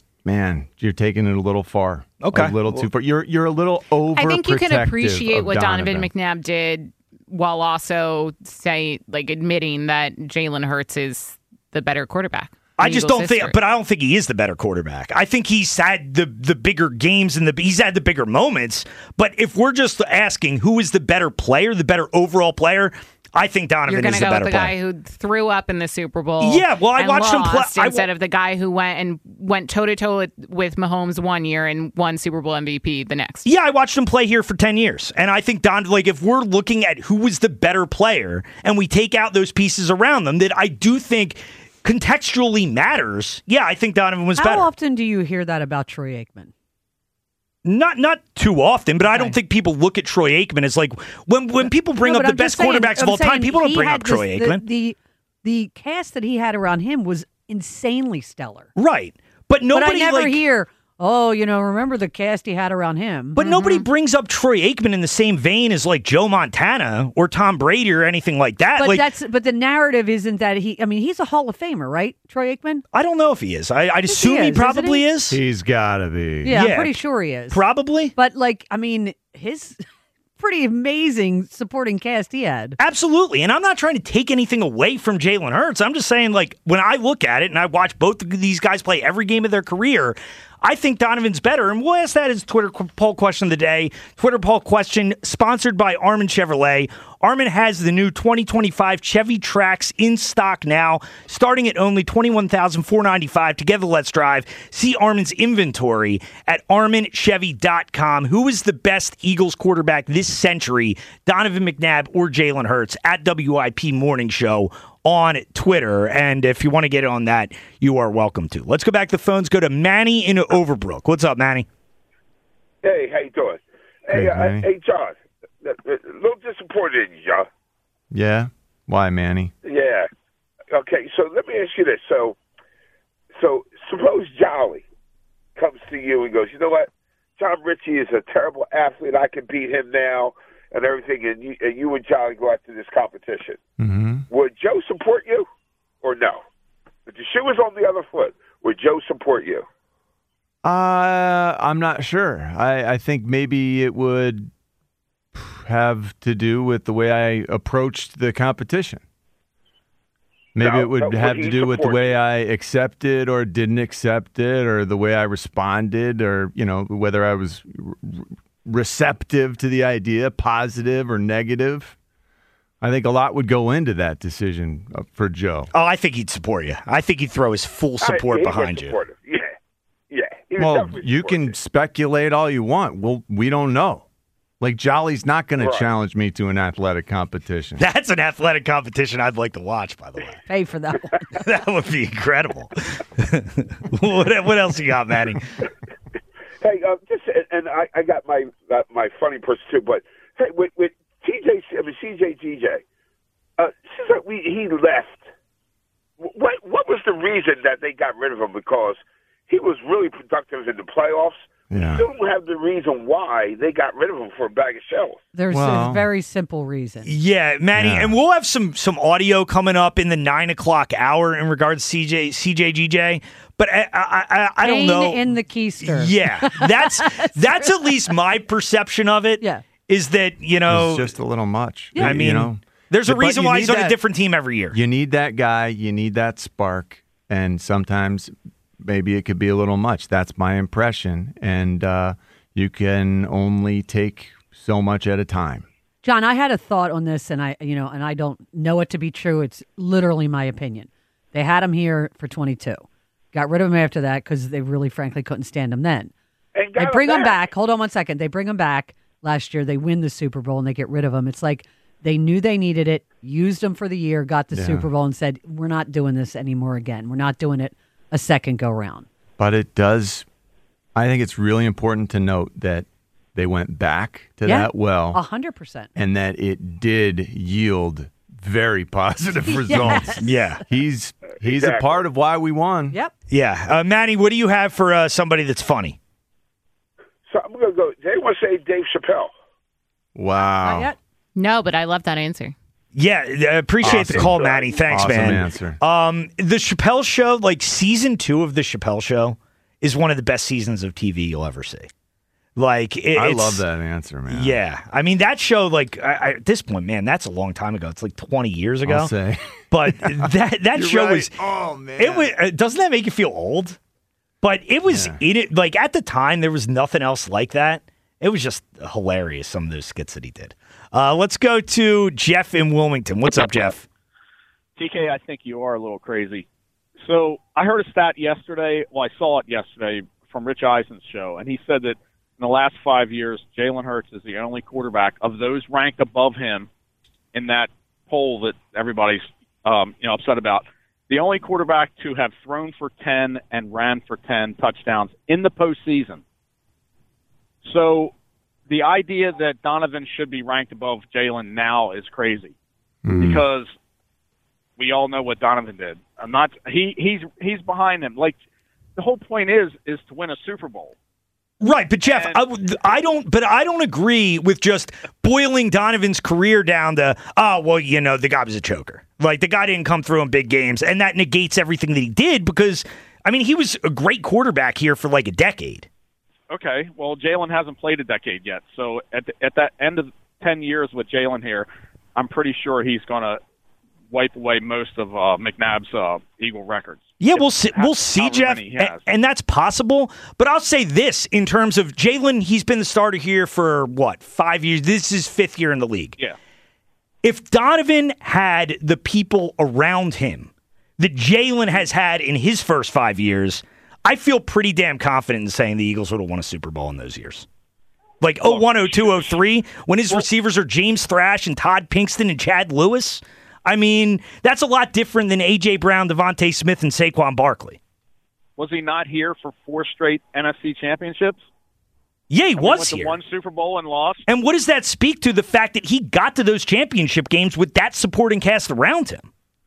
you're taking it a little far, a little too far. You're a little overprotective. I think you can appreciate what Donovan McNabb did, while also admitting that Jalen Hurts is the better quarterback. I don't think he is the better quarterback. I think he's had the bigger games and he's had the bigger moments. But if we're just asking who is the better player, the better overall player, I think Donovan is the better player. You're going to go with the guy who threw up in the Super Bowl. Yeah, well, I watched him play instead of the guy who went toe-to-toe with Mahomes one year and won Super Bowl MVP the next. Yeah, I watched him play here for 10 years. And I think if we're looking at who was the better player and we take out those pieces around them, that I do think contextually matters. Yeah, I think Donovan was better. How often do you hear that about Troy Aikman? Not too often, but I don't think people look at Troy Aikman as when people bring up the best quarterbacks of all time, people don't bring up Troy Aikman. The cast that he had around him was insanely stellar. Right. But nobody I never hear, remember the cast he had around him. But nobody brings up Troy Aikman in the same vein as Joe Montana or Tom Brady or anything like that. But the narrative isn't that he's a Hall of Famer, right? Troy Aikman? I don't know if he is. I'd assume he probably is. He's got to be. Yeah, I'm pretty sure he is. Probably. But his pretty amazing supporting cast he had. Absolutely. And I'm not trying to take anything away from Jalen Hurts. I'm just saying, when I look at it and I watch both of these guys play every game of their career, I think Donovan's better. And we'll ask that as Twitter poll question of the day. Twitter poll question sponsored by Armin Chevrolet. Armin has the new 2025 Chevy Trax in stock now, starting at only $21,495. Together, let's drive. See Armin's inventory at arminchevy.com. Who is the best Eagles quarterback this century, Donovan McNabb or Jalen Hurts? At WIP Morning Show on Twitter. And if you want to get on that, you are welcome to. Let's go back to the phones. Go to Manny in Overbrook. What's up, Manny? Hey, how you doing? Hey, John. A little disappointed in you, John. Yeah? Why, Manny? Yeah. Okay, so let me ask you this. So suppose Jolly comes to you and goes, you know what? John Ritchie is a terrible athlete. I can beat him now and everything, and you and Jolly go after this competition. Mm-hmm. Would Joe support you or no? If the shoe was on the other foot, would Joe support you? I'm not sure. I think maybe it would have to do with the way I approached the competition. Maybe it would have to do with the way I accepted or didn't accept it, or the way I responded, or whether I was receptive to the idea, positive or negative. I think a lot would go into that decision for Joe. Oh, I think he'd support you. I think he'd throw his full support behind you. Yeah. Well, you can speculate all you want. Well, we don't know. Jolly's not going to challenge me to an athletic competition. That's an athletic competition I'd like to watch, by the way. Pay for that one. That would be incredible. What else you got, Manny? Hey, I got my funny person too, but hey, with CJ, seems like he left. What was the reason that they got rid of him? Because he was really productive in the playoffs. Yeah. Still don't have the reason why they got rid of him for a bag of shells. There's a very simple reason. Yeah, Manny, and we'll have some audio coming up in the 9 o'clock hour in regards to CJGJ. But I don't know. Pain in the keister. Yeah, that's at least my perception of it. Yeah, is that it's just a little much. Yeah. I mean, there's a reason why he's on a different team every year. You need that guy. You need that spark, and sometimes maybe it could be a little much. That's my impression, and you can only take so much at a time. John, I had a thought on this, and I don't know it to be true. It's literally my opinion. They had him here for 22. Got rid of him after that because they really, frankly, couldn't stand him then. They bring him back. Hold on one second. They bring him back last year. They win the Super Bowl, and they get rid of him. It's like they knew they needed it, used him for the year, got the Super Bowl, and said, we're not doing this anymore again. We're not doing it a second go-round. But it does, I think it's really important to note that they went back to that well. 100%. And that it did yield very positive results. Yeah. He's a part of why we won. Yep. Yeah. Manny, what do you have for somebody that's funny? So I'm going to go. Did anyone say Dave Chappelle? Wow. Not yet. No, but I love that answer. Yeah, I appreciate the call, Manny. Thanks, awesome man. Answer. The Chappelle Show, like season 2 of the Chappelle Show, is one of the best seasons of TV you'll ever see. Like, I love that answer, man. Yeah, I mean that show. Like at this point, man, that's a long time ago. It's like 20 years ago. I'll say. But that show was. Oh man, it was. Doesn't that make you feel old? But it was in it. Like at the time, there was nothing else like that. It was just hilarious. Some of those skits that he did. Let's go to Jeff in Wilmington. What's up, Jeff? TK, I think you are a little crazy. So I heard a stat yesterday. Well, I saw it yesterday from Rich Eisen's show, and he said that in the last 5 years, Jalen Hurts is the only quarterback of those ranked above him in that poll that everybody's upset about. The only quarterback to have thrown for 10 and ran for 10 touchdowns in the postseason. So the idea that Donovan should be ranked above Jalen now is crazy because we all know what Donovan did. He's behind him. Like the whole point is to win a Super Bowl. Right, but Jeff, I don't agree with just boiling Donovan's career down to, the guy was a choker. Like, the guy didn't come through in big games, and that negates everything that he did because, I mean, he was a great quarterback here for like a decade. Okay, well, Jalen hasn't played a decade yet, so at that end of 10 years with Jalen here, I'm pretty sure he's going to wipe away most of McNabb's Eagle records. Yeah, we'll see, Jeff, and that's possible. But I'll say this in terms of Jalen, he's been the starter here for, 5 years? This is 5th year in the league. Yeah. If Donovan had the people around him that Jalen has had in his first 5 years, I feel pretty damn confident in saying the Eagles would have won a Super Bowl in those years. Like 01, 02, 03, when his receivers are James Thrash and Todd Pinkston and Chad Lewis. I mean, that's a lot different than A.J. Brown, Devontae Smith, and Saquon Barkley. Was he not here for 4 straight NFC championships? Yeah, he was went here. To 1 Super Bowl and lost. And what does that speak to? The fact that he got to those championship games with that supporting cast around him.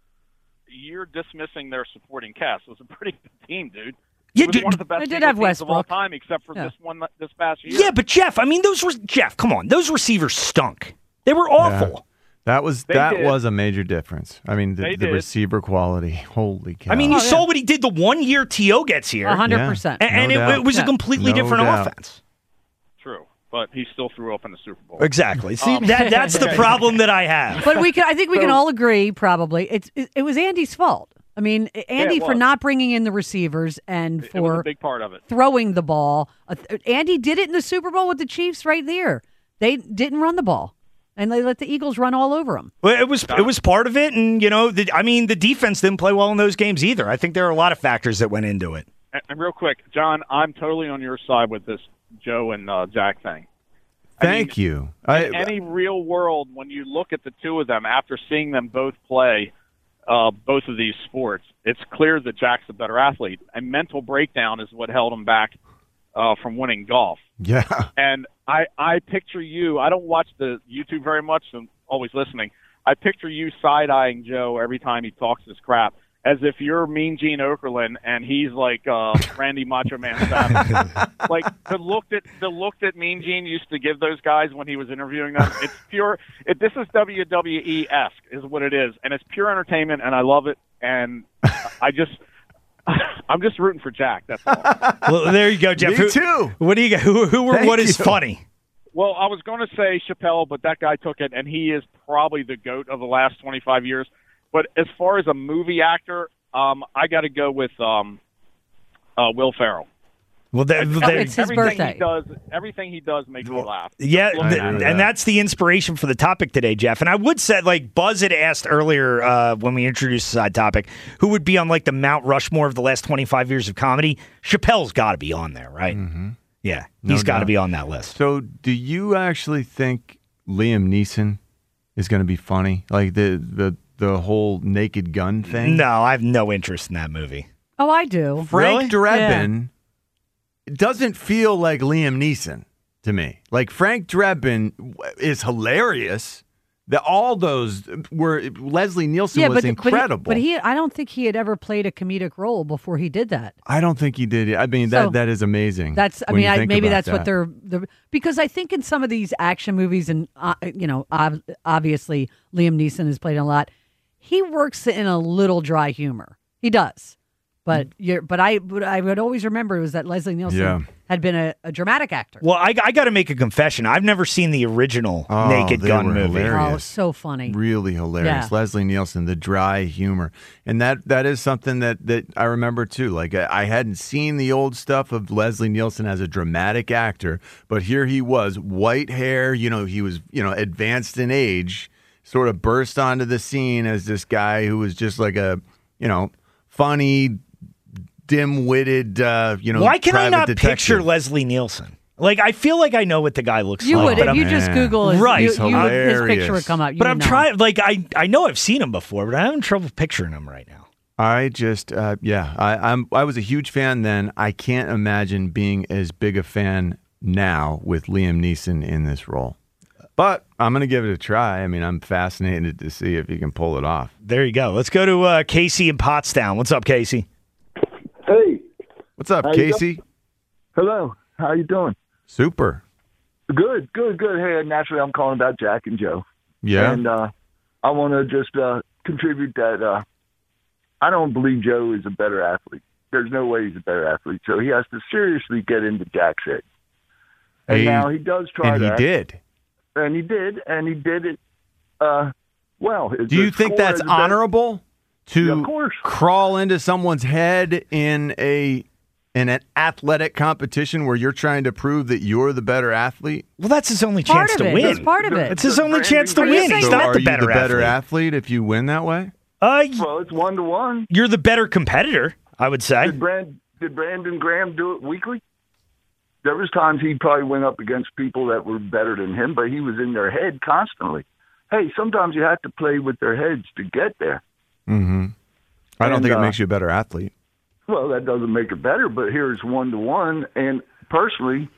You're dismissing their supporting cast. It was a pretty good team, dude. Yeah, it was one of the best they did have teams of all Westbrook. time, except for this past year. Yeah, but Jeff, I mean, Jeff, come on, those receivers stunk. They were awful. Yeah. That was a major difference. I mean, the receiver quality. Holy cow! I mean, you saw what he did the 1 year T.O. gets here. 100%. And it was a completely different offense. True, but he still threw up in the Super Bowl. Exactly. See, that's the problem that I have. But I think we can all agree, probably, it was Andy's fault. I mean, Andy for not bringing in the receivers and It was a big part of it. Throwing the ball. Andy did it in the Super Bowl with the Chiefs right there. They didn't run the ball. And they let the Eagles run all over them. Well, it was part of it, and the defense didn't play well in those games either. I think there are a lot of factors that went into it. And real quick, John, I'm totally on your side with this Joe and Jack thing. Thank you. In any real world, when you look at the two of them after seeing them both play both of these sports, it's clear that Jack's a better athlete. A mental breakdown is what held him back from winning golf. Yeah. And I picture you. I don't watch the YouTube very much, so I'm always listening. I picture you side-eyeing Joe every time he talks this crap, as if you're Mean Gene Okerlund and he's like Randy Macho Man Savage. Like the look that Mean Gene used to give those guys when he was interviewing them. It's pure. This is WWE-esque, is what it is, and it's pure entertainment, and I love it. And I'm just rooting for Jack. That's all. Well, there you go, Jeff. Me too. What do you got? Who or what is funny? Well, I was going to say Chappelle, but that guy took it, and he is probably the GOAT of the last 25 years. But as far as a movie actor, I got to go with Will Ferrell. Well, it's his birthday. Everything he does makes me laugh. Yeah, and that's the inspiration for the topic today, Jeff. And I would say, like Buzz had asked earlier when we introduced the side topic, who would be on like the Mount Rushmore of the last 25 years of comedy? Chappelle's got to be on there, right? Mm-hmm. Yeah, he's got to be on that list. So, do you actually think Liam Neeson is going to be funny? Like the whole Naked Gun thing? No, I have no interest in that movie. Oh, I do. Frank Drebin doesn't feel like Liam Neeson to me. Like Frank Drebin is hilarious. All those were Leslie Nielsen was incredible. But I don't think he had ever played a comedic role before he did that. I don't think he did. I mean, that is amazing. That's. I mean, maybe that's what they're because I think in some of these action movies, and obviously Liam Neeson has played a lot. He works in a little dry humor. He does. But I would always remember was that Leslie Nielsen had been a dramatic actor. Well, I got to make a confession. I've never seen the original Naked Gun movie. Hilarious. Oh, so funny. Really hilarious. Yeah. Leslie Nielsen, the dry humor. And that is something that I remember too. Like I hadn't seen the old stuff of Leslie Nielsen as a dramatic actor, but here he was, white hair, he was, advanced in age, sort of burst onto the scene as this guy who was just like a, funny, dim-witted, Why can I not detective. picture Leslie Nielsen? Like, I feel like I know what the guy looks like. You would if you just Google his, right. his picture would come up. But I'm trying. Like, I know I've seen him before, but I'm having trouble picturing him right now. I just, I was a huge fan then. I can't imagine being as big a fan now with Liam Neeson in this role. But I'm going to give it a try. I mean, I'm fascinated to see if he can pull it off. There you go. Let's go to Casey in Pottstown. What's up, Casey? Hey. What's up, Casey? Hello. How you doing? Super. Good. Hey, naturally, I'm calling about Jack and Joe. Yeah. And I want to just contribute that I don't believe Joe is a better athlete. There's no way he's a better athlete. So he has to seriously get into Jack's head. And now he does try that. And he did. And he did it well. Do you think that's honorable to crawl into someone's head in an athletic competition where you're trying to prove that you're the better athlete? Well, that's his only chance to win. That's part of it. It's his only chance to win. He's not the better athlete if you win that way? Well, it's 1-to-1. You're the better competitor, I would say. Did Brandon Graham do it weekly? There was times he probably went up against people that were better than him, but he was in their head constantly. Hey, sometimes you have to play with their heads to get there. Mm-hmm. I don't think it makes you a better athlete. Well, that doesn't make it better, but here's 1-to-1. And personally,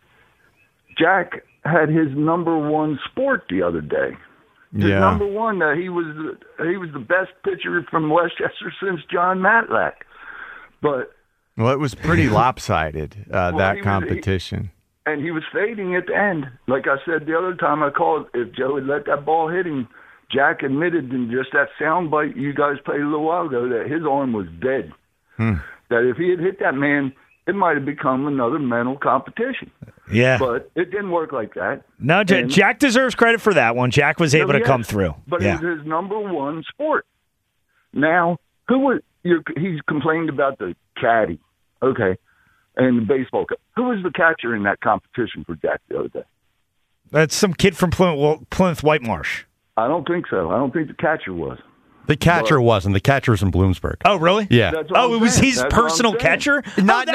Jack had his number one sport the other day. His number one, he was the best pitcher from Westchester since John Matlack. But well, it was pretty lopsided, that competition. And he was fading at the end. Like I said the other time I called, if Joe had let that ball hit him, Jack admitted in just that sound bite you guys played a little while ago that his arm was dead. That if he had hit that man, it might have become another mental competition. Yeah. But it didn't work like that. No, Jack deserves credit for that one. Jack was able to come through. But it was his number one sport. Now, he's complained about the caddy, okay, and the baseball. Who was the catcher in that competition for Jack the other day? That's some kid from Plymouth Whitemarsh. I don't think so. I don't think the catcher was. The catcher wasn't. The catcher was in Bloomsburg. Oh, really? Yeah. Oh, it was his personal catcher? Not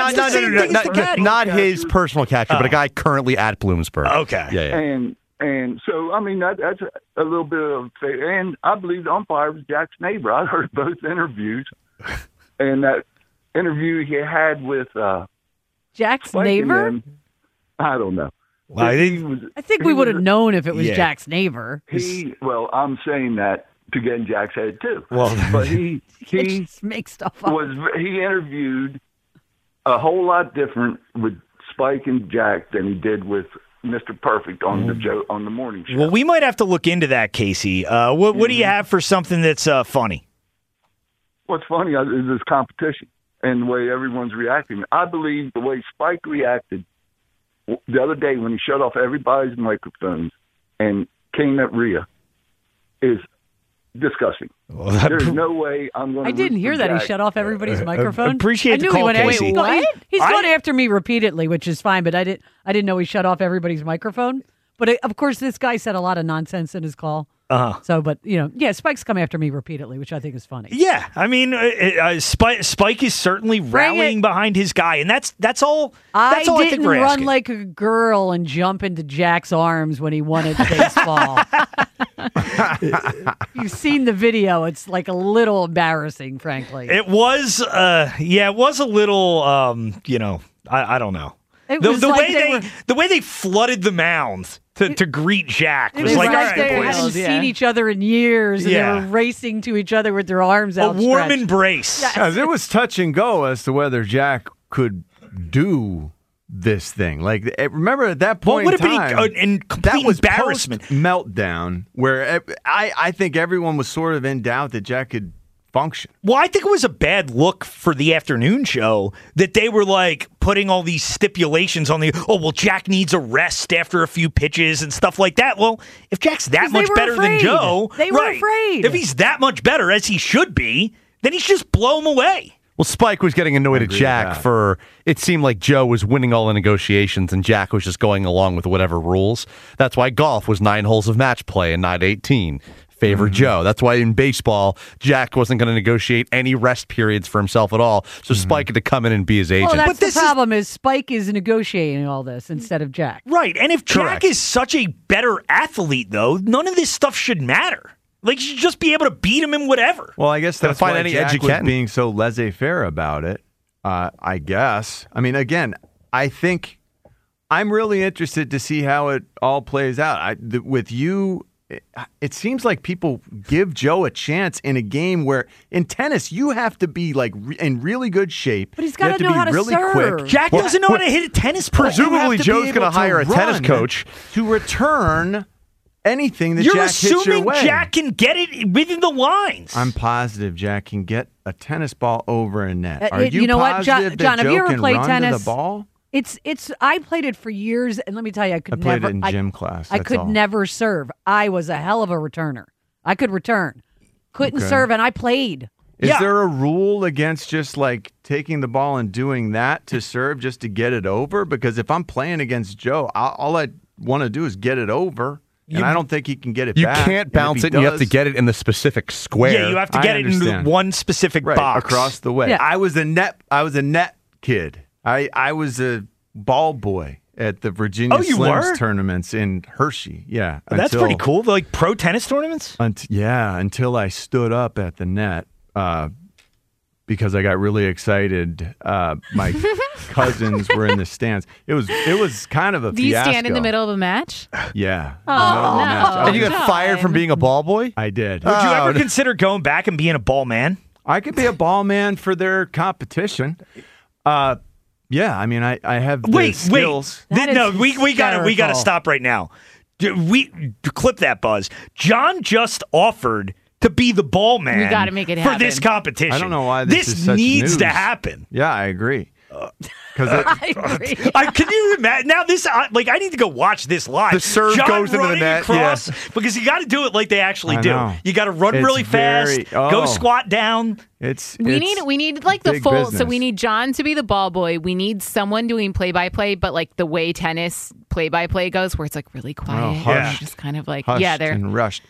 his personal catcher, but a guy currently at Bloomsburg. Okay. Yeah. And so, I mean, that's a little bit of, and I believe the umpire was Jack's neighbor. I heard both interviews, and that interview he had with Jack's neighbor. I don't know. Well, I think we would have known if it was Yeah. Jack's neighbor. Well, I'm saying that to get in Jack's head too. Well, but he just make stuff up. He interviewed a whole lot different with Spike and Jack than he did with Mr. Perfect on the morning show. Well, we might have to look into that, Casey. What do you have for something that's funny? What's funny is this competition and the way everyone's reacting. I believe the way Spike reacted the other day when he shut off everybody's microphones and came at Rhea is disgusting. There's no way I'm going to. I didn't hear that. He shut off everybody's microphone. Appreciate I the knew call, he went after- Casey. No, What? he's gone after me repeatedly, which is fine. But I didn't know he shut off everybody's microphone. But of course, this guy said a lot of nonsense in his call. So, but Spike's come after me repeatedly, which I think is funny. Yeah, I mean, Spike is certainly rallying behind his guy, and that's all. That's all I think didn't we're run asking. like a girl and jump into Jack's arms when he won at baseball. You've seen the video. It's like a little embarrassing, frankly. It was, it was a little, I don't know. It was like the way they flooded the mound to greet Jack It was was like, all like right, they boys. hadn't seen each other in years, and Yeah. they were racing to each other with their arms out. A warm embrace. Yes, it was touch and go as to whether Jack could do this thing. Like, remember at that point would in have been time, in complete that was embarrassment. meltdown, where I think everyone was sort of in doubt that Jack could function. Well, I think it was a bad look for the afternoon show that they were like putting all these stipulations on Jack needs a rest after a few pitches and stuff like that. Well, if Jack's that 'Cause they much were better afraid. than Joe, They were afraid. If he's that much better as he should be, then he should just blow him away. Well, Spike was getting annoyed at agree with Jack that. for it seemed like Joe was winning all the negotiations and Jack was just going along with whatever rules. That's why golf was 9 holes of match play and not 18. Favor Joe. That's why in baseball, Jack wasn't going to negotiate any rest periods for himself at all. So Spike had to come in and be his agent. Well, that's the problem is Spike is negotiating all this instead of Jack. Right. And if Jack Correct. is such a better athlete, though, none of this stuff should matter. Like, you should just be able to beat him in whatever. Well, I guess Gotta that's find why any Jack edge you was can. being so laissez-faire about it, I guess. I mean, again, I think I'm really interested to see how it all plays out. With you, it seems like people give Joe a chance in a game where in tennis you have to be like in really good shape. But he's got gotta know be how to really serve. quick. Jack doesn't know how to hit a tennis ball. Presumably You have to Joe's be going able to hire a tennis run coach. to return anything that You're Jack hits your assuming way. Jack can get it within the lines. I'm positive Jack can get a tennis ball over a net. Are You know what, John- positive John, that have you Joe ever can played run tennis? to the ball? It's. I played it for years, and let me tell you, I could I played never. it in gym class. I that's could all. never serve. I was a hell of a returner. I could return, couldn't Okay. serve, and I played. Is there a rule against just like taking the ball and doing that to serve just to get it over? Because if I'm playing against Joe, all I want to do is get it over. And I don't think he can get it You back. can't And if bounce he it and you have to does- get it in the specific square. Yeah, you have to I get it in understand. one specific right, box. across the way. Yeah. I was a net kid. I was a ball boy at the Virginia Oh, you Slims were? tournaments in Hershey. Yeah. That's pretty cool. Like pro tennis tournaments? Until I stood up at the net because I got really excited. My cousins were in the stands. It was kind of a Do you fiasco. stand in the middle of a match? Yeah. Oh, in the middle of the match. no. And you got fired from being a ball boy? I did. Would you ever consider going back and being a ball man? I could be a ball man for their competition. Yeah, I mean, I have the skills. We gotta hysterical. stop right now. We clip that, Buzz. John just offered to be the ball man. We gotta make it for this happen. competition. I don't know why this is such needs to news. happen. Yeah, I agree. Because I agree. Can you imagine? Now this, I need to go watch this live. The serve John goes into the running net, across, because you got to do it like they actually I do. know. You got to run It's really fast, very- go oh. squat down. We need like the big full. So business. we need John to be the ball boy. We need someone doing play by play, but like the way tennis play by play goes, where it's like really quiet, hushed. just kind of like hushed they're and rushed.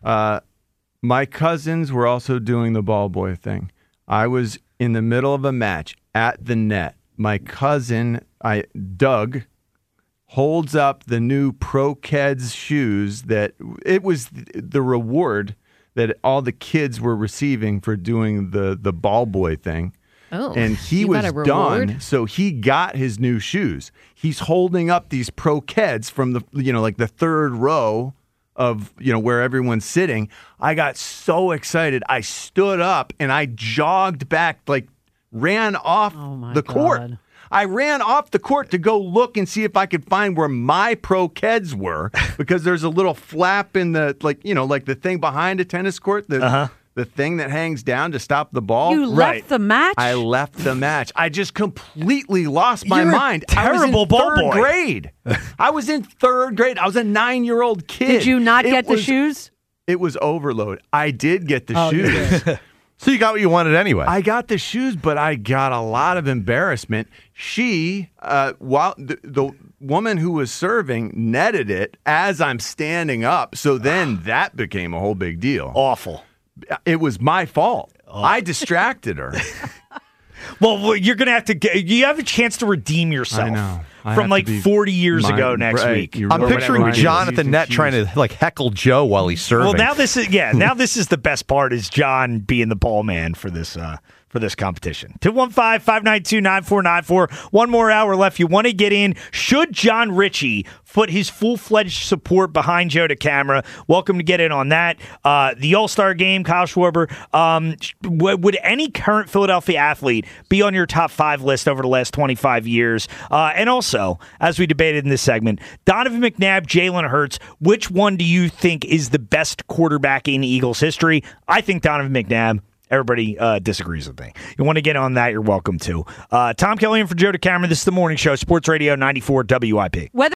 My cousins were also doing the ball boy thing. I was in the middle of a match at the net. My cousin, Doug, holds up the new Pro Keds shoes that it was the reward that all the kids were receiving for doing the ball boy thing. Oh, and he you was got a reward? done. So he got his new shoes. He's holding up these Pro Keds from the, like the third row of, where everyone's sitting. I got so excited. I stood up and I jogged back, ran off the court. God. I ran off the court to go look and see if I could find where my Pro Keds were, because there's a little flap in the, the thing behind a tennis court, the thing that hangs down to stop the ball. You left the match? I left the match. I just completely lost my You're a mind. terrible ball boy. Grade. I was in third grade. I was a 9-year-old kid. Did you not get the shoes? It was overload. I did get the shoes. So you got what you wanted anyway. I got the shoes, but I got a lot of embarrassment. She, while the woman who was serving netted it as I'm standing up, so then that became a whole big deal. Awful. It was my fault. I distracted her. Well, you're going to have to you have a chance to redeem yourself. I know. From 40 years ago next week. I'm picturing John at the net trying to heckle Joe while he's serving. Well, now this is the best part, is John being the ball man for this competition. 215-592-9494. One more hour left. You want to get in. Should John Ritchie put his full-fledged support behind Joe DeCamara? Welcome to get in on that. The All-Star game, Kyle Schwarber. Would any current Philadelphia athlete be on your top 5 list over the last 25 years? And also, as we debated in this segment, Donovan McNabb, Jalen Hurts, which one do you think is the best quarterback in Eagles history? I think Donovan McNabb. Everybody disagrees with me. You want to get on that, you're welcome to. Tom Kelly in for Joe DeCamara. This is The Morning Show, Sports Radio 94 WIP.